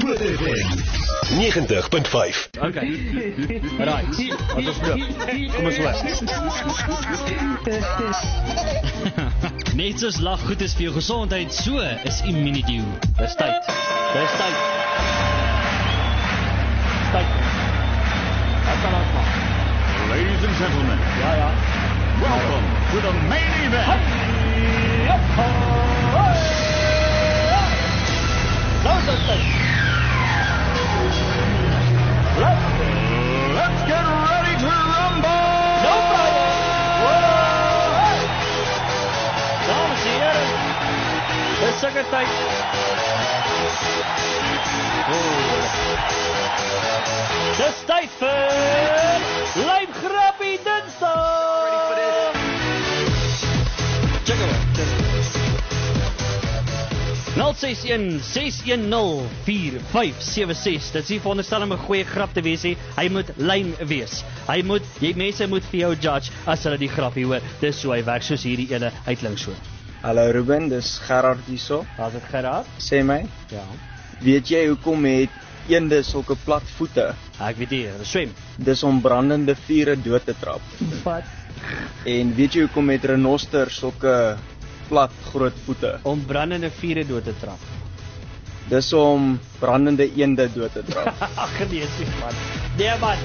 Groot FM 90.5. Okay. Right. Wat ons loop. Kom ons loop. Net soos lag goed is vir jou gesondheid, so is Immunidew. Dis tyd. Dis tyd. Tyd. Wat kan ons maak? Ladies and gentlemen, welcome to the main event. Let's get ready to rumble. No problem. Dames en heren, dis sulke tyd. Dis tyd vir Lijmgrappie Dinsdag. Check it out. 061-610-4576. Dit is nie veronderstel om 'n goeie grap te wees nie. Hy moet lyn wees. Mense moet vir jou judge as hulle die grappie hoor. Dis so hy werk, soos hierdie ene uitklink so. Hallo Ruben, dis Gerard hierso. Daar's dit Gerard? Sê my, Ja. weet jy hoekom het eende sulke plat voete? Ek weet nie, hulle swem. Dis om brandende vure dood te trap. Wat? En weet jy hoekom het renosters sulke plat groot voete? Om brandende vure dood te trap. Dis om brandende eende dood te trap. Ag nee, sê man. Nee man.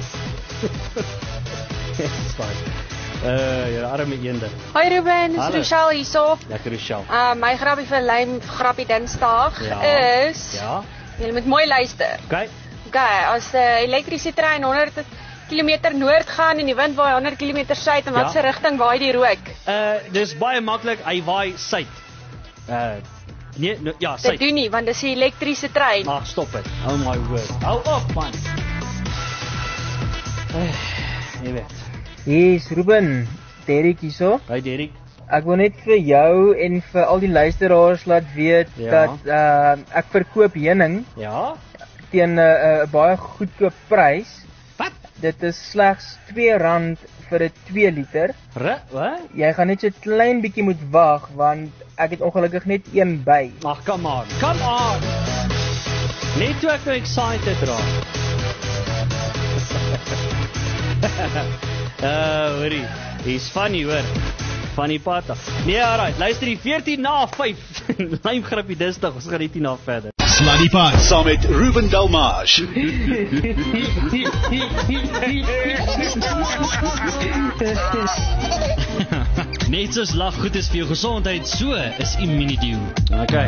Dis fyn. Jy arme eende. Hoi Ruben, dis Hallo. Rochelle hierso. Lekker Rochelle. My grappie vir Lijmgrappie Dinsdag is Ja. Julle moet mooi luister. Okay. Okay, as 'n elektriese trein 100 km noord gaan en die wind waai 100 km suid, in watter rigting waai die rook? Dis baie maklik, hy waai suid. Nee, no, ja, Dit suid. doen nie, want dis 'n elektriese trein. Ag, stop dit. Oh my word. Hou op man. Jy weet. Yes, Ruben, Derek hierso. Hey Derek. Ek wil net vir jou en vir al die luisteraars laat weet dat ek verkoop heuning Ja. teen 'n baie goedkoop prys. Wat? Dit is slegs R2 vir 'n 2 liter. Wat? Jy gaan net so klein bietjie moet wag want ek het ongelukkig net een by. Ag, come on. Come on. Net toe ek nou excited raak. Hoorie. He's funny hoor. Funny pata. Nee, alright. Luister die 14 na 5. Lijmgrappie Dinsdag. Ons gaan net na verder. Sluddy Pie saam met Ruben Delmage. Net soos lag goed is vir jou gesondheid, so is Immunidew. Okay.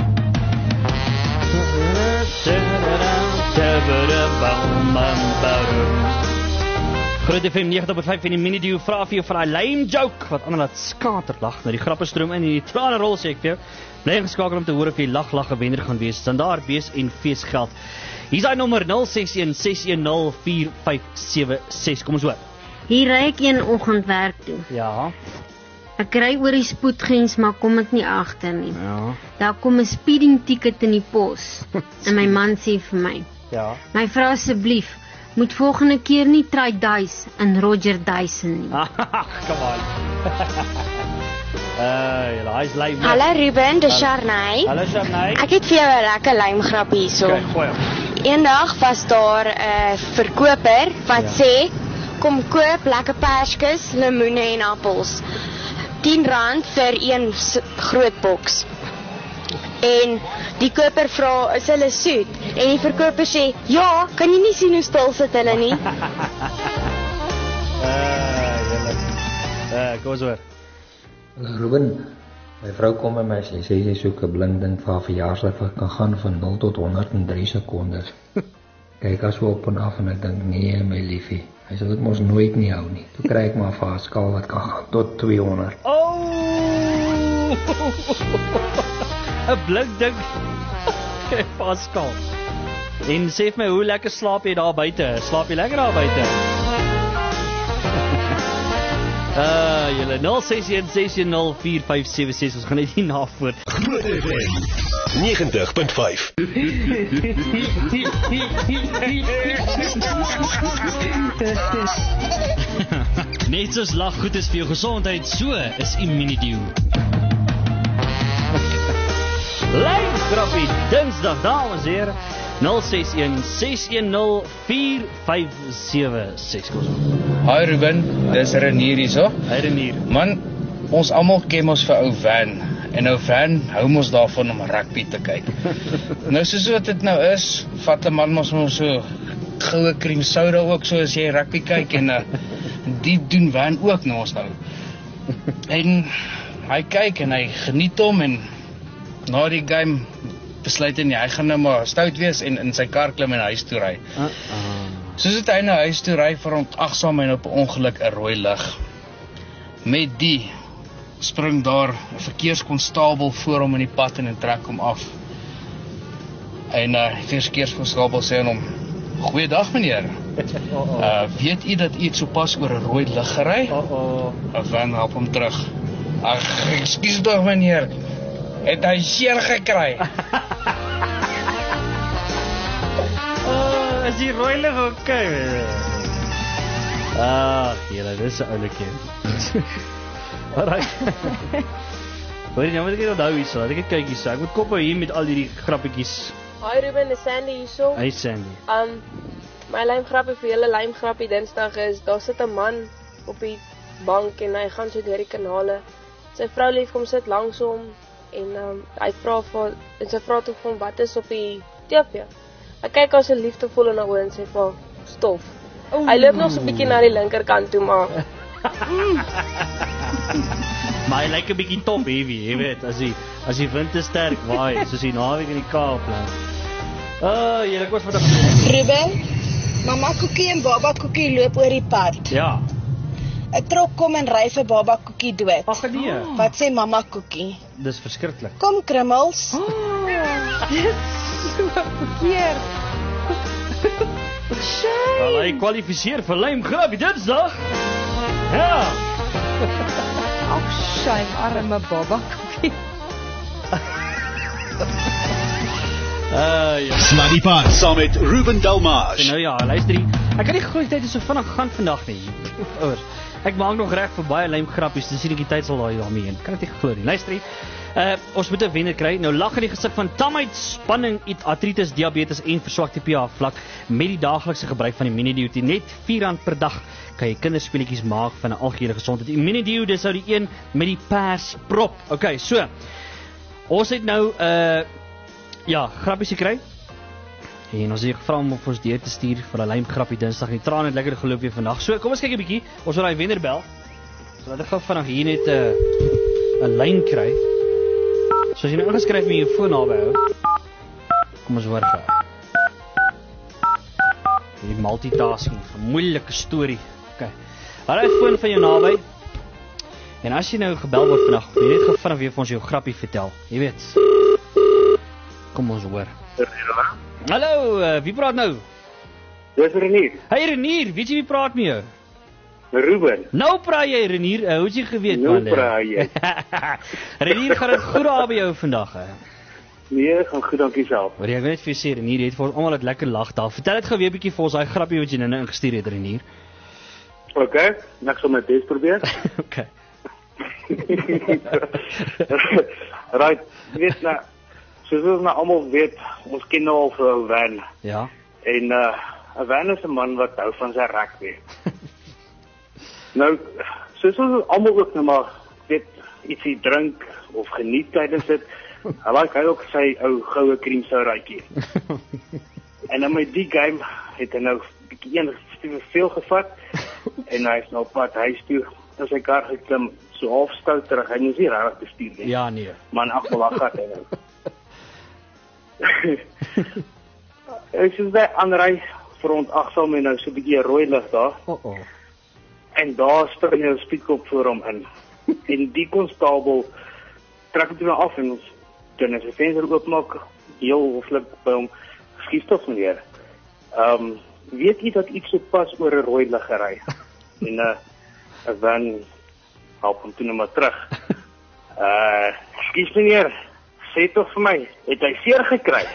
Groot FM 90.5 en Immunidew vra vir jou vir daai lame joke wat ander laat skaterlag. Nou die grappe stroom in en die trane rol, sê ek vir jou. Bly geskakel om te hoor of jy lag gewenner gaan wees. Standaard bees en feesgeld. Hier's daai nommer 0616104576. Kom ons hoor. Hier ry ek een oggend werk toe. Ja. Ek ry oor die spoedgrens, maar kom ek nie agter nie. Ja. Daar kom 'n speeding ticket in die pos. En my man sê vir my: Ja. "My vrou asseblief, moet volgende keer nie try Dice in Roger Dyson nie." Come on. Hy's lame. Hallo Ruben, dis Sharnay. Hallo Sharnay. Ek het vir jou 'n lekker lymgrappie hierso. Okay, goeie. Eendag was daar 'n verkoper wat sê: "Kom koop lekker perskes, lemoene en appels. R10 vir een groot boks." En die koper vra: "Is hulle soet?" En die verkoper sê: "Ja, kan jy nie sien hoe stil sit hulle nie?" Kom ons hoor. Ruben, my vrou kom by my sê sy soek 'n blink ding vir haar verjaarsdag wat kan gaan van 0 tot 103 sekondes. Kyk as op en af en ek dink nee my liefie, hy sal dit mos nooit nie hou nie. Toe kry ek maar vir haar skaal wat kan gaan tot 200. Oh! 'n blink ding. Pascal. En sê vir my, hoe lekker slaap jy daar buite? Slaap jy lekker daar buite? Julle 0616104576. Ons gaan net hier navoort. Groot FM 90.5. Net soos lag goed is vir jou gesondheid, so is Immunidew. Lijmgrappie Dinsdag, dames en heren. 061-610-4576. 061-610-4576. Hi Ruben, dis Renier hierso. Hi Renier. Man, ons almal ken ons vir ou Van. En ou Van hou mos daarvan om rugby te kyk. Nou soos wat dit nou is, vat 'n man mos so goue cream soda ook so as jy rugby kyk en die doen Van ook nou ons nou. En hy kyk en hy geniet hom en na die game besluit hy gaan nou maar stout wees en in sy kar klim en huis toe ry. Soos dit hy na huis toe ry, verontagsaam en op 'n ongeluk 'n rooi lig. Met die spring daar 'n verkeerskonstabel voor hom in die pad en trek hom af. En die verkeerskonstabel sê aan hom: "Goeiedag meneer. Weet u dat u sopas oor 'n rooi lig gery?" Van help hom terug. "Ag, ekskuus tog meneer. Het hy seer gekry?" Is die rooi lig okay? Julle, dis 'n oulike. Alright. Hoor jy, nou moet ek hier onthou hierso, laat ek kyk hierso. Ek moet kop hou hier met al hierdie grappietjies. Hi Ruben, dis Sandy hierso. Hi Sandy. My lijmgrappie vir julle lijmgrappie Dinsdag is, daar sit 'n man op die bank en hy gaan so deur die kanale. Sy vrou lief kom sit langs hom en hy vra toe vir hom wat is op die TV. Hy kyk as 'n liefdevol in haar oë en sê vir stof. Hy loop nog so 'n bietjie na die linkerkant toe maar Maar hy lyk 'n bietjie top heavy, jy weet, as die wind te sterk waai, soos die naweek in die Kaap. Julle kos vandag. Ruben, Mama Koekie en Baba Koekie loop oor die pad. Ja. 'n Trok kom en ry vir Baba Koekie dood. Ag nee. Wat sê Mama Koekie? Dis verskriklik. Kom krummels. Dis so verkeerd. Wel, hy kwalifiseer vir lijmgrappie Dinsdag. Ja. Ag, shame, arme Baba Koekie. Sluddy Park saam met Ruben Dalmage. Nou ja, luister hier. Ek kan nie glo die tyd is so vinnig gaan vandag nie. Ouers, ek maak nog reg vir baie lijmgrappies, dis hierdie tyd sal daai daarmee heen. Kan dit nie glo nie. Luister hier. Ons moet 'n wenner kry. Nou lag in die gesig van tamheid, spanning, artritis, diabetes en verswakte pH vlak met die daaglikse gebruik van Immunedio. Net R4 per dag kan jy kinderspeletjies maak van 'n algehele gesondheid. Immunedio, dis nou die een met die persprop. Okay, so. Ons het nou grappies gekry. En ons het gevra om ons deur te stuur vir 'n lijmgrappie Dinsdag. Die trane het lekker geloop weer vandag. So, kom ons kyk 'n bietjie. Ons wil daai wenner bel. So laat ek gou vinnig hier net 'n lyn kry. So as jy nou ingeskryf met jou foon naby hou. Kom ons hoor gou. Hierdie multitasking, 'n moeilike storie. Okay. Haal hy foon van jou naby. En as jy nou gebel word vandag, jy net gou vinnig weer vir ons jou grappie vertel. Jy weet. Kom ons hoor. Hallo, wie praat nou? Dis Renier. Hey Renier, weet jy wie praat met jou? Ruben. Nou praat jy Renier, hoe het jy geweet man? Nou praat jy. Renier, gaan dit goed daar by jou vandag? Nee, gaan goed, dankie self. Maar ek wil net vir jou sê, Renier, jy het vir ons almal 'n lekker lag daar. Vertel dit gou weer 'n bietjie vir ons daai grappie wat jy nou ingestuur het, Renier. Okay, ek sal my bes probeer. Okay. Right, weet nou, soos ons nou almal weet, ons ken nou al vir 'n Van. Ja. En 'n Van is 'n man wat hou van sy rugby. Nou, soos ons almal ook nou maar weet ietsie drink of geniet tydens dit, hy ook sy ou goue cream sodaatjie. En dan met die game het hy nou bietjie een veel gevat en hy is nou op pad huis toe in sy kar geklim, so half stout terug. Hy moes nie regtig bestuur nie. Ja, nee. Man, agterwag gat hy nou. Ek sê daai aanry verontagsaam en nou so 'n bietjie rooi lig daar. En daar spring 'n speedkop voor hom in. En die konstabel trek hom toe af en ons kan sy venster oopmaak, heel hoflik by hom. Skiet tog meneer. Weet jy dat iets so pas oor 'n rooi lig gery? En 'n Van help hom toe net maar terug. Skiet meneer, sê tog vir my, het hy seer gekry?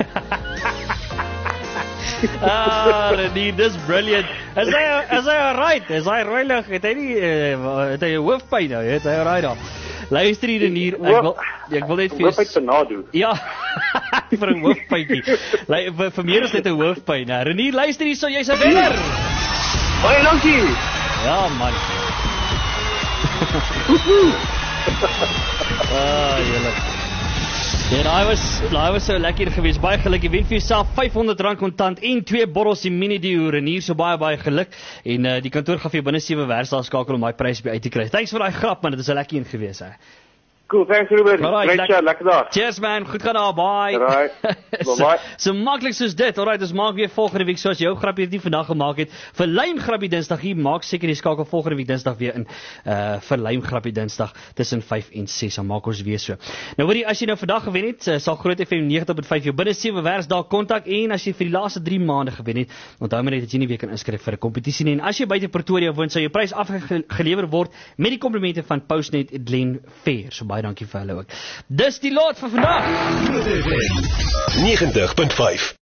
Renier, dis brilliant. Is hy alright? Is hy rooi lig? Het hy nie het hy 'n hoofpyn nou? Het hy alright dan? Luister hier Renier, ek wil net vir jou tornado. Ja. Vir 'n hoofpyntjie. Vir meer as net 'n hoofpyn. Renier, luister hier, so jy's 'n wenner. Baie dankie. Ja, man. Julle. Ja, daai was so lekker geweest. Baie geluk. Jy wen vir jouself R500 kontant en 2 bottels die Mini-Dio Renier. So baie geluk. En die kantoor gaan vir jou binne 7 werkdae skakel om daai prys by uit te kry. Thanks vir daai grap man, dit is 'n lekker een geweest hè. Cool, thanks Ruben. Great chat, lekker dag. Cheers man, goed gaan daar, bye. Alright, bye-bye. So maklik soos dit. Alright, ons maak weer volgende week soos jou grapie het nie vandag gemaak het. Vir Lijmgrappie Dinsdag hier, maak seker die skakel volgende week Dinsdag weer in vir Lijmgrappie Dinsdag tussen 5 en 6. Dan maak ons weer so. Nou hoorie, as jy nou vandag gewen het, sal Groot FM 90.5 jou binne 7 werksdae kontak en as jy vir die laaste 3 maande gewen het, onthou maar net dat jy nie weer kan inskryf vir 'n kompetisie nie. En as jy buite Pretoria woon, sal jou prys afgelewer word met die komplimente van Postnet Glen Fair. So baie dankie vir hulle ook. Dis die lot vir vandag. 90.5